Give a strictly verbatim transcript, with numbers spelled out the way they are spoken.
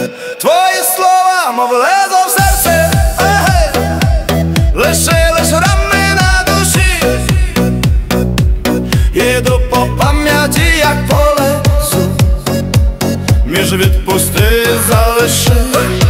Твої слова, мов лезо в серце, ей, лишились рани на душі. Їду по пам'яті, як по лезу, між відпусти залиши.